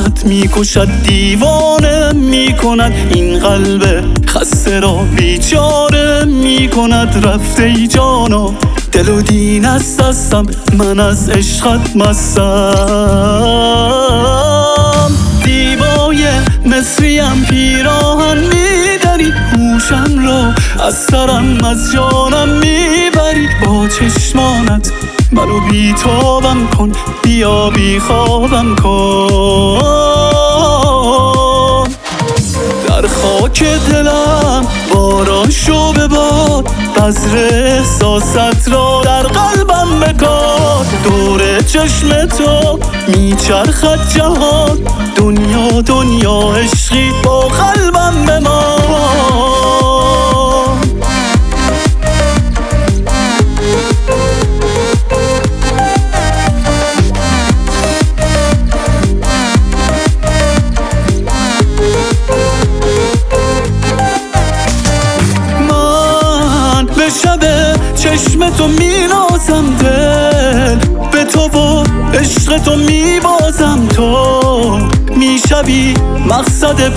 حسرت میکشد، دیوانه میکند، این قلب خسته را بیچاره میکند. رفته ای جانا دل و دین از دستم، من از عشقت مستم. دیبای مصریم پیراهن میدری، هوشم را از سرم از جانم میبری. با چشمانت منو بیتابم کن، بیا بیخوابم کن. در خاک دلم باران شو به باد، بذر احساست را در قلبم بکار. دور چشم تو میچرخد جهان، دنیا دنیا عشقی با قلبم بمان. به شب چشم تو مینازم دل، به تو و عشق تو میبازم. تو میشوی مقصد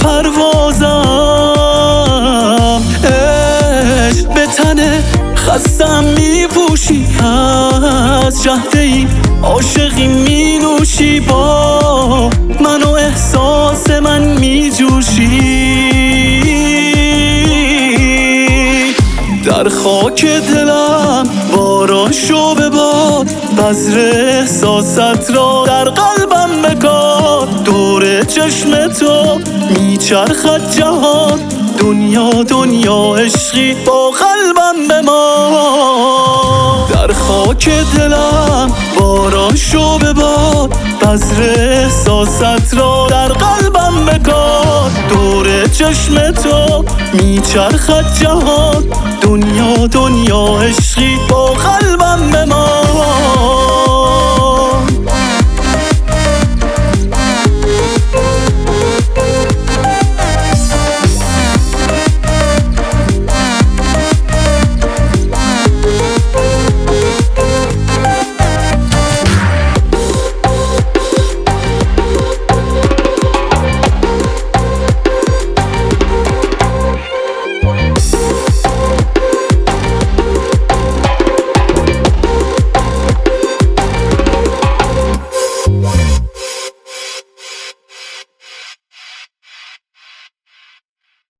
پروازم، عشق به تن خستم میپوشی، از جهد این عاشقی مینوشی. با من و احساس من میجوشی. در خاک دلم باران شو به باد، بذر احساست را در قلبم بکار. دور چشم تو میچرخد جهان، دنیا دنیا عشقی با قلبم بمان. در خاک دلم باران شو به باد، بذر احساست را در قلبم بکار. دور چشم تو میچرخد جهان، دنیا دنیا عشقی با قلبم بمان.